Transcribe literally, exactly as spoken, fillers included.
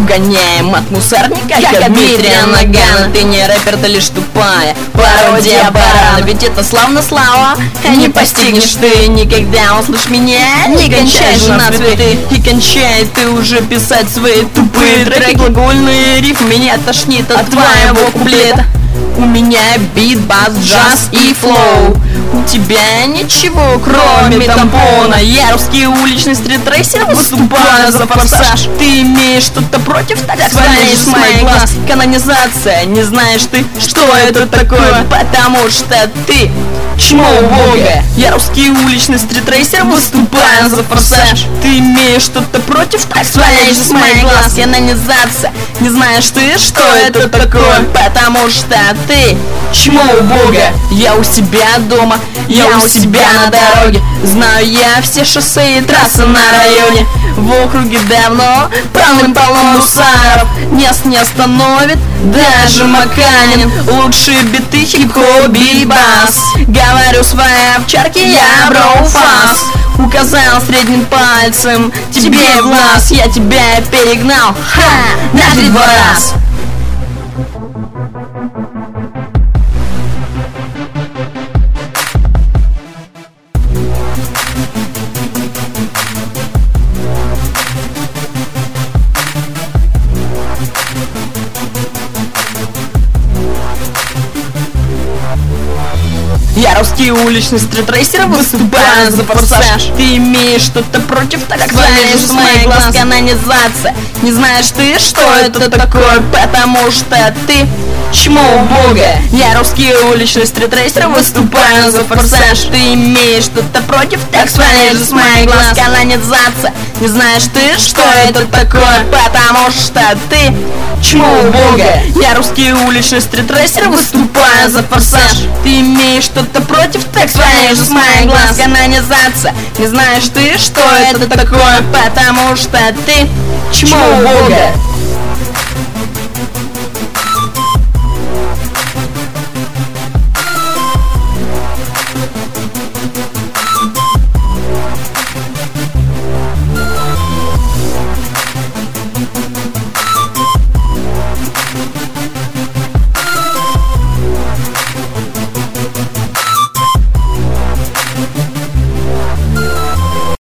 Угоняем от мусорника, как Дмитрия Нагана. Ты не рэпер, ты лишь тупая пародия барана. Ведь это славно слава, не постигнешь ты никогда. Услышь меня, не кончай же на цветы. И кончай ты уже писать свои тупые треки. Глагольные рифмы меня тошнит от твоего куплета. У меня бит, бас, джаз и флоу. У тебя ничего, кроме тампона. Я русский уличный стритрейсер, выступаю за форсаж. Ты имеешь что-то против, так сваляешь с моих глаз. Канонизация, не знаешь ты, что это такое, потому что ты чмо бога. Я русский уличный стритрейсер, выступаю за форсаж. Ты имеешь что-то против, так сваляешь с моих глаз. Канонизация, не знаешь ты, что это такое, потому что ты чмо бога. Я у себя дома, я у себя на дороге. Знаю я все шоссе и трассы на районе. В округе давно полным-полно мусоров. Нас не остановит даже Маканин. Лучшие биты, хип-хоп, бит-бас. Говорю своей овчарке, я броу-фас. Указал средним пальцем тебе в глаз. Я тебя перегнал, ха, на три два раз. Я русский уличный стритрейсер, выступаю за форсаж. Ты имеешь что-то против, так сваляешь с моих глаз. Канонизация, не знаешь ты, что это такое, потому что ты чмо бога. Я русский уличный стритрейсер, выступаю за форсаж. Ты имеешь что-то против, так сваляешь с моих глаз. Канонизация, не знаешь ты, что это такое, потому что ты чмо бога. Я русский уличный стритрейсер, выступаю за форсаж. Ты имеешь что-то против, так сваляешь с моих глаз. Канонизация, не знаешь ты, что это такое, потому что ты чмо бога.